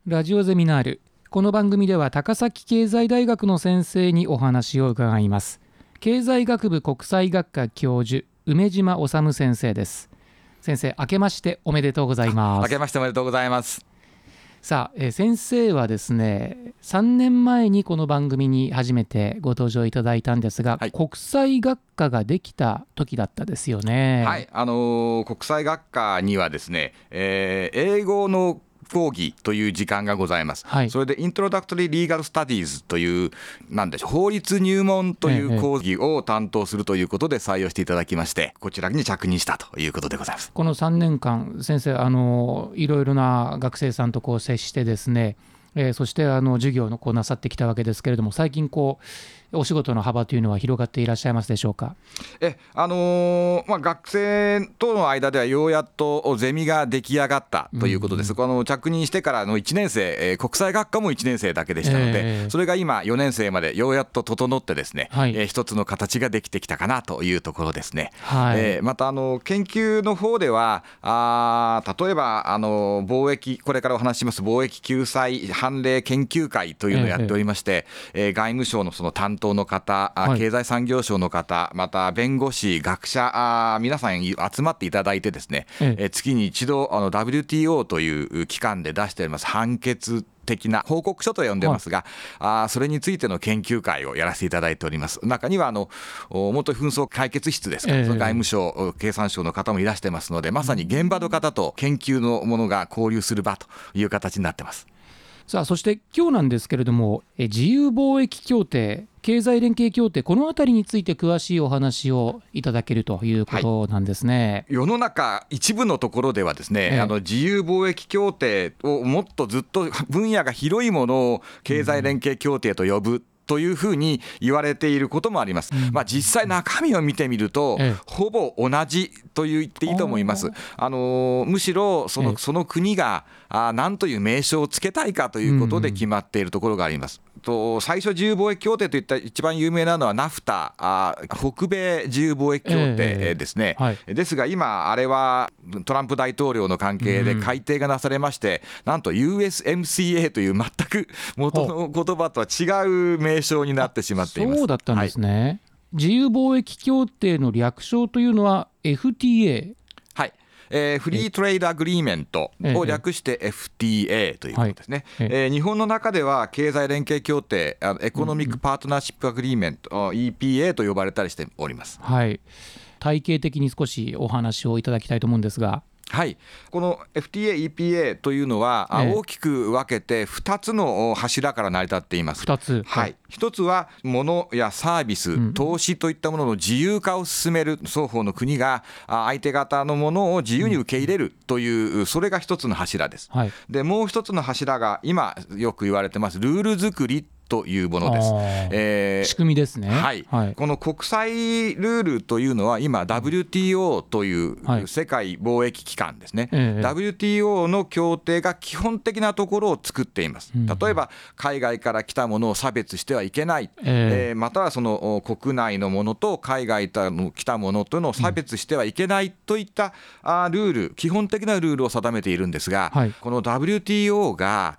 ラジオゼミナール。この番組では高崎経済大学の先生にお話を伺います。経済学部国際学科教授、梅島治先生です。先生、明けましておめでとうございます。 明けましておめでとうございます。 さあ、先生はですね、3年前にこの番組に初めてご登場いただいたんですが、 はい、 国際学科ができた時だったですよね。 はい、国際学科にはですね、英語の講義という時間がございます、はい、それで Introductory Legal Studies というなんでしょう、法律入門という講義を担当するということで採用していただきまして、こちらに着任したということでございます。 この3年間先生いろいろな学生さんと接してですね、そして授業のなさってきたわけですけれども、最近お仕事の幅というのは広がっていらっしゃいますでしょうか。 学生との間ではようやっとゼミが出来上がったということです、着任してからの1年生、国際学科も1年生だけでしたので、それが今4年生までようやっと整ってですね、はい、一つの形ができてきたかなというところですね、はい。また研究の方では例えば貿易、これからお話しします貿易救済判例研究会というのをやっておりまして、外務省のその担当の方、経済産業省の方、また弁護士、学者、皆さん集まっていただいてですね、月に一度WTO という機関で出しております判決的な報告書と呼んでますが、はい、それについての研究会をやらせていただいております。中には元紛争解決室ですから、その外務省、経産省の方もいらしてますので、まさに現場の方と研究のものが交流する場という形になってます。 さあ、そして今日なんですけれども、自由貿易協定、経済連携協定、このあたりについて詳しいお話をいただけるということなんですね。 はい、世の中一部のところではですね、自由貿易協定をもっとずっと分野が広いものを経済連携協定と呼ぶ、というふうに言われていることもあります。実際中身を見てみると、ほぼ同じと言っていいと思います。むしろその国が何という名称をつけたいかということで決まっているところがあります。最初自由貿易協定といった一番有名なのはナフタ、北米自由貿易協定ですね、はい、ですが今あれはトランプ大統領の関係で改定がなされまして、なんと USMCA という全く元の言葉とは違う名称になってしまっています。 そうだったんですね、はい。自由貿易協定の略称というのは FTA、 フリートレードアグリーメントを略して FTA ということですね、日本の中では経済連携協定、エコノミックパートナーシップアグリーメント、EPA と呼ばれたりしております。 はい、体系的に少しお話をいただきたいと思うんですが、 はい、この FTA、EPA というのは、大きく分けて2つの柱から成り立っています。 2つ、 はい、1つは物やサービス、投資といったものの自由化を進める、双方の国が相手方のものを自由に受け入れるという、それが1つの柱です。はい、でもう1つの柱が今よく言われてますルール作りというものです。 仕組みですね。 はいはい、この国際ルールというのは今 WTO という世界貿易機関ですね、WTO の協定が基本的なところを作っています。例えば海外から来たものを差別してはいけない、またはその国内のものと海外から来たものとの差別してはいけないといったルール、基本的なルールを定めているんですが、はい、この WTO が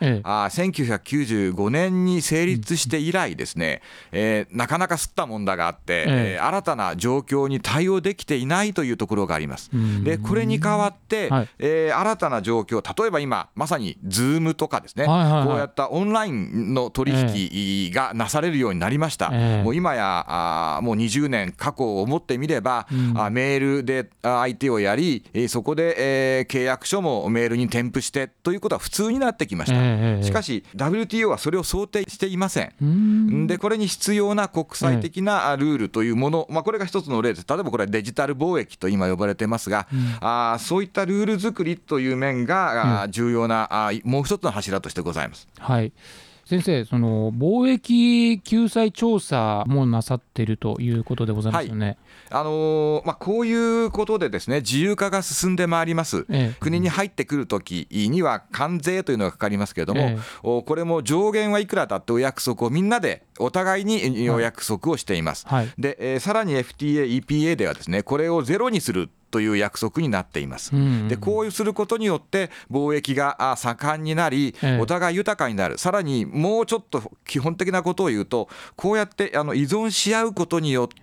1995年に成立して以来ですね、なかなかすったもんだがあって、新たな状況に対応できていないというところがあります。でこれに代わって、はい、新たな状況、例えば今まさに Zoom とかですね、こうやったオンラインの取引がなされるようになりました。もう今やもう20年過去を思ってみれば、メールで相手をやり、そこで、契約書もメールに添付してということは普通になってきました。しかし WTO はそれを想定していません。でこれに必要な国際的なルールというもの、これが一つの例です。例えばこれはデジタル貿易と今呼ばれてますが、そういったルール作りという面が重要なもう一つの柱としてございます。 はい、先生、その貿易救済調査もなさっているということでございますよね。 はい、こういうことでですね、自由化が進んでまいります。国に入ってくるときには関税というのがかかりますけれども、これも上限はいくらだってお約束をみんなでお互いにお約束をしています。はい、でさらに FTA、EPA ではですね、これをゼロにするという約束になっています。でこうすることによって貿易が盛んになり、お互い豊かになる。さらにもうちょっと基本的なことを言うと、こうやって依存し合うことによって、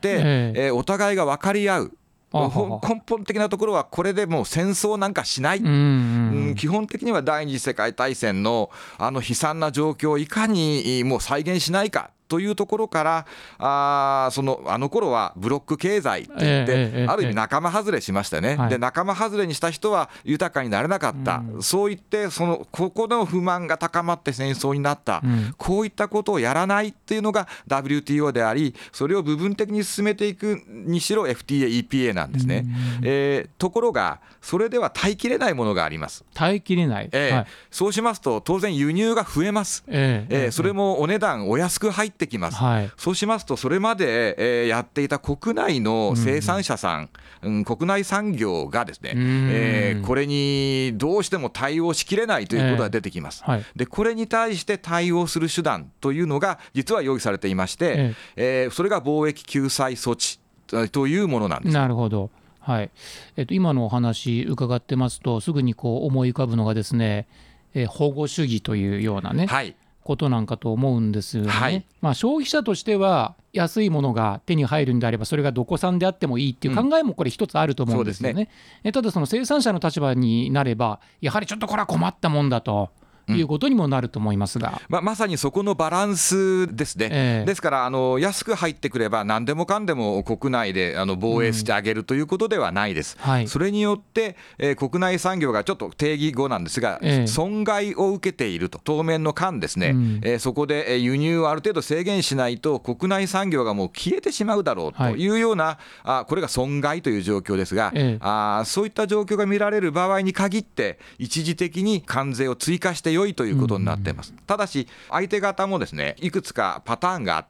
お互いが分かり合う。根本的なところはこれでもう戦争なんかしない、基本的には第二次世界大戦の悲惨な状況をいかにもう再現しないかというところから、あの頃はブロック経済って言って、ある意味仲間外れしましたね。で仲間外れにした人は豊かになれなかった、そう言ってここの不満が高まって戦争になった、こういったことをやらないっていうのが WTO であり、それを部分的に進めていくにしろ FTA、EPA なんですね。ところがそれでは耐えきれないものがあります。 耐えきれない、 そうしますと当然輸入が増えます。それもお値段お安く入ってきます。そうしますとそれまで、やっていた国内の生産者さん、国内産業がですね、これにどうしても対応しきれないということが出てきます。でこれに対して対応する手段というのが実は用意されていまして、それが貿易救済措置というものなんです。 なるほど。今のお話伺ってますとすぐにこう思い浮かぶのがですね、保護主義というようなね、ことなんかと思うんですよね。消費者としては安いものが手に入るんであればそれがどこ産であってもいいっていう考えもこれ一つあると思うんですよね。ただその生産者の立場になればやはりちょっとこれは困ったもんだということにもなると思いますが、 まさにそこのバランスですね。ですから安く入ってくれば何でもかんでも国内で防衛してあげるということではないです。それによって、国内産業がちょっと定義後なんですが、損害を受けていると当面の間ですね、そこで輸入をある程度制限しないと国内産業がもう消えてしまうだろうというような、これが損害という状況ですが、そういった状況が見られる場合に限って一時的に関税を追加して良いということになっています。ただし相手方もですねいくつかパターンがあって、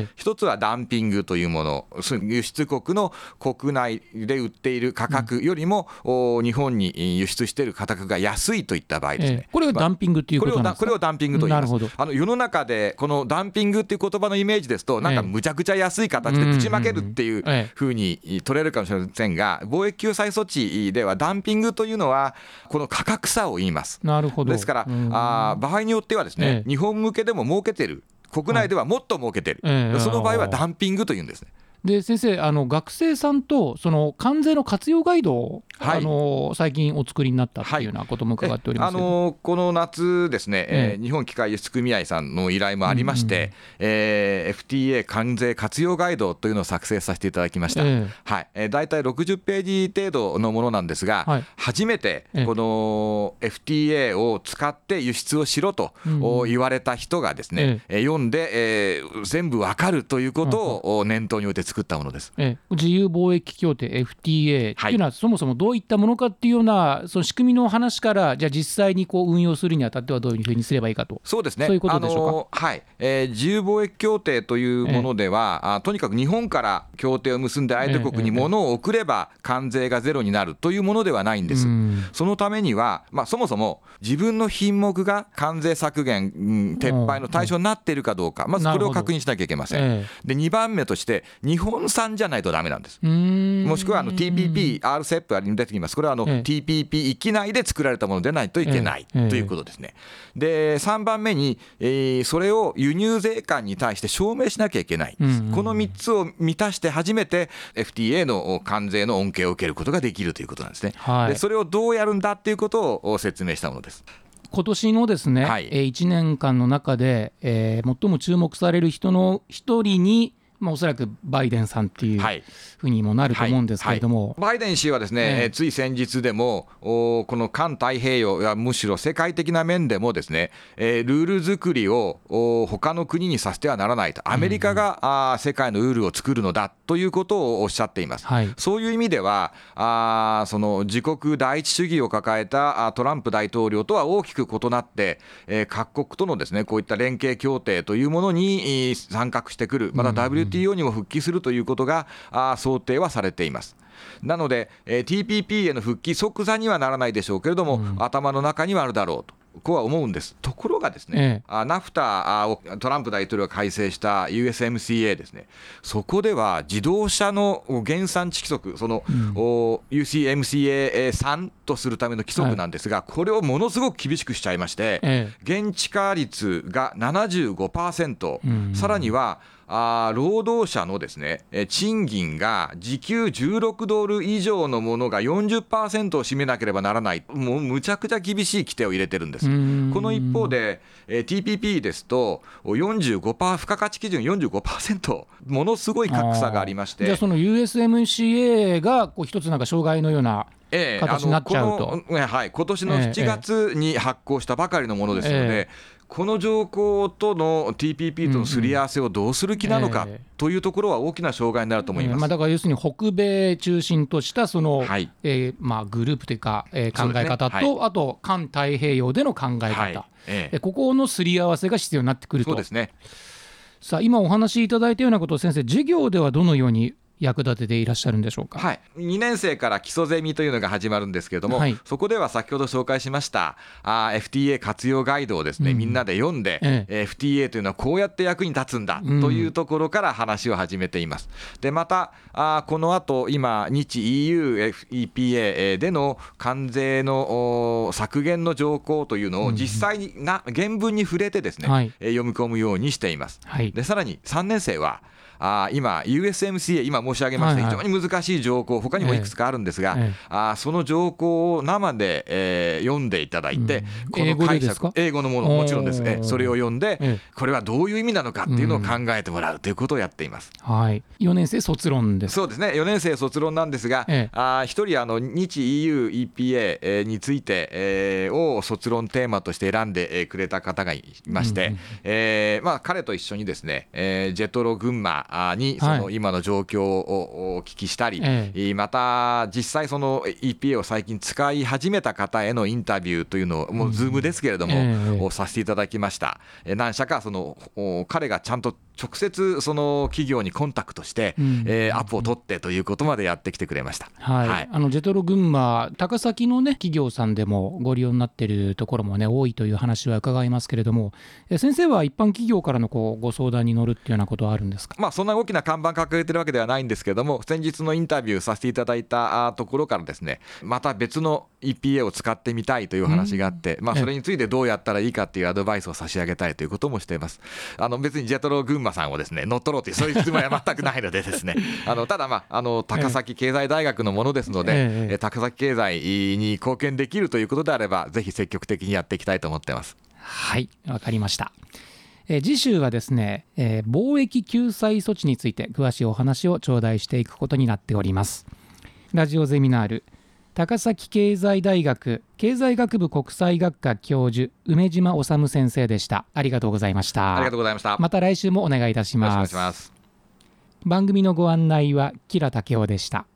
一つはダンピングというもの、輸出国の国内で売っている価格よりも、日本に輸出している価格が安いといった場合ですね、 これをダンピングということなんですか。 これをダンピングと言います。世の中でこのダンピングっていう言葉のイメージですとなんかむちゃくちゃ安い形でぶちまけるっていうふうに取れるかもしれませんが、貿易救済措置ではダンピングというのはこの価格差を言います。ですから場合によってはですね、日本向けでも儲けてる、国内ではもっと儲けてる、その場合はダンピングというんですね。 で先生学生さんとその関税の活用ガイドを、最近お作りになったっていうようなことも伺っておりますけど、 この夏ですね、日本機械輸出組合さんの依頼もありまして、FTA 関税活用ガイドというのを作成させていただきました。だいたい60ページ程度のものなんですが、初めてこの FTA を使って輸出をしろと言われた人がですね、読んで、全部わかるということを念頭に置いて作ったものです。 自由貿易協定 FTA っていうのはそもそもどういったものかっていうようなその仕組みの話から、じゃあ実際にこう運用するにあたってはどういうふうにすればいいかと。 そうですね、 そういうことでしょうか。 自由貿易協定というものでは、とにかく日本から協定を結んで相手国に物を送れば関税がゼロになるというものではないんです。そのためには、そもそも自分の品目が関税削減、撤廃の対象になっているかどうか、まずこれを確認しなきゃいけません。で2番目として日本産じゃないとダメなんです。もしくはTPP、RCEP に出てきます。これはTPP 域内で作られたものでないといけないということですね。で3番目に、それを輸入税関に対して証明しなきゃいけない。この3つを満たして初めて FTA の関税の恩恵を受けることができるということなんですね。でそれをどうやるんだっていうことを説明したものです。 今年のですね、1年間の中で、最も注目される人の一人におそらくバイデンさんっていうふうにもなると思うんですけれども、 バイデン氏はですね、つい先日でもこの環太平洋やむしろ世界的な面でもですね、ルール作りを他の国にさせてはならないと、アメリカが世界のルールを作るのだということをおっしゃっています。そういう意味ではその自国第一主義を抱えたトランプ大統領とは大きく異なって、各国とのですねこういった連携協定というものに参画してくる、また WTOにも復帰するということが想定はされています。なので、TPP への復帰即座にはならないでしょうけれども、頭の中にはあるだろうと。 こは思うんです。ところがですね、ナフタをトランプ大統領が改正した USMCA ですね、そこでは自動車の原産地規則、その、USMCA3 とするための規則なんですが、これをものすごく厳しくしちゃいまして、現地化率が 75%、さらには労働者のですね、賃金が時給16ドル以上のものが 40% を占めなければならない、もうむちゃくちゃ厳しい規定を入れてるんです。この一方で、TPP ですと 45%、付加価値基準 45%、ものすごい格差がありまして、 じゃあその USMCA がこう一つなんか障害のような形になっちゃうと、 今年の7月に発行したばかりのものですので、この条項との TPP とのすり合わせをどうする気なのかというところは大きな障害になると思います。 だから要するに北米中心としたその、グループというか、考え方と、あと環太平洋での考え方、ここのすり合わせが必要になってくると。 そうですね。 さあ今お話しいただいたようなことを先生、授業ではどのように役立てていらっしゃるんでしょうか。 2年生から基礎ゼミというのが始まるんですけれども、そこでは先ほど紹介しましたFTA 活用ガイドをですね、みんなで読んで、FTA というのはこうやって役に立つんだというところから話を始めています。でまたこの後今日 EU EPA での関税の削減の条項というのを実際に原文に触れてですね、読み込むようにしています。でさらに3年生は今 USMCA 今申し上げました非常に難しい条項、他にもいくつかあるんですが、その条項を生で、読んでいただいて、この解釈、英語のものもちろんです、それを読んで、これはどういう意味なのかっていうのを考えてもらうということをやっています。 4年生卒論です。 そうですね、4年生卒論なんですが、一人日 EU EPA について、を卒論テーマとして選んでくれた方がいまして、彼と一緒にですね、ジェトロ群馬にその今の状況をお聞きしたり、また実際その EPA を最近使い始めた方へのインタビューというのをもうズームですけれども、させていただきました。何社かその彼がちゃんと直接その企業にコンタクトして、アポを取ってということまでやってきてくれました。 ジェトロ群馬高崎のね企業さんでもご利用になっているところもね多いという話は伺いますけれども、先生は一般企業からのご相談に乗るっていうようなことはあるんですか。 そんな大きな看板掲げてるわけではないんですけれども、先日のインタビューさせていただいたところからですね、また別の EPA を使ってみたいという話があって、それについてどうやったらいいかっていうアドバイスを差し上げたいということもしています。別にジェトロ群馬さんをですね乗っ取ろうというそういうつもりは全くないのでですねただ高崎経済大学のものですので、高崎経済に貢献できるということであればぜひ積極的にやっていきたいと思っています。 わかりました。次週はですね、貿易救済措置について詳しいお話を頂戴していくことになっております。ラジオゼミナール高崎経済大学経済学部国際学科教授梅島治先生でした。ありがとうございました。 ありがとうございました。 また来週もお願いいたします。 よろしくお願いします。 番組のご案内は吉良武夫でした。